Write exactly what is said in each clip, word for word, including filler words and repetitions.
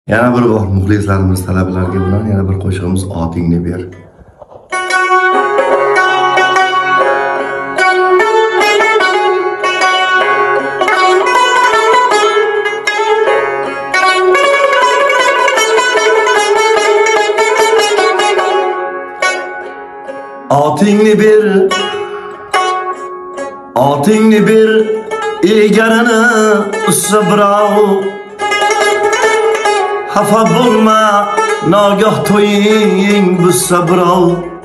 Yana bir bor muxlislarimiz talablariga bilan yana bir qo'shig'imiz Otingni ber. Otingni ber, otingni ber, egarini ussa birov. Xafa bo'lma, nogoh to'ying bussa birov.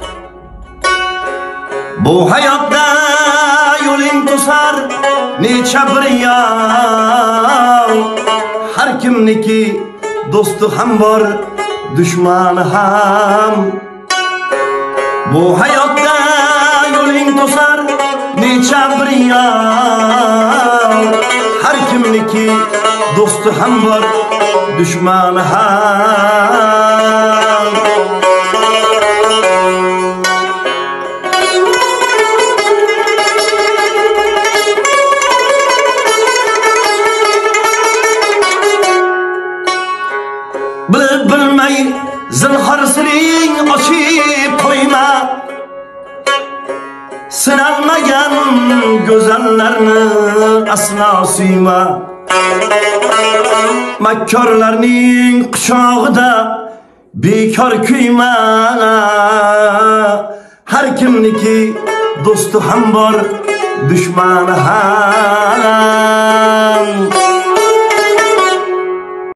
Bu hayotda yo'ling to'sar necha bir yov. Har kimniki do'sti ham bor, dushmani ham. Bu hayotda yo'ling to'sar necha bir yov. Har kimniki do'sti ham bor, dushmani ham. Bilib bilmay zinhor siring ochib qo'yma. Sinalmagan go'zallarni aslo suyma. Makkorlarning quchog'ida bekor kuyma. Har kimniki do'sti ham bor, dushmani ham.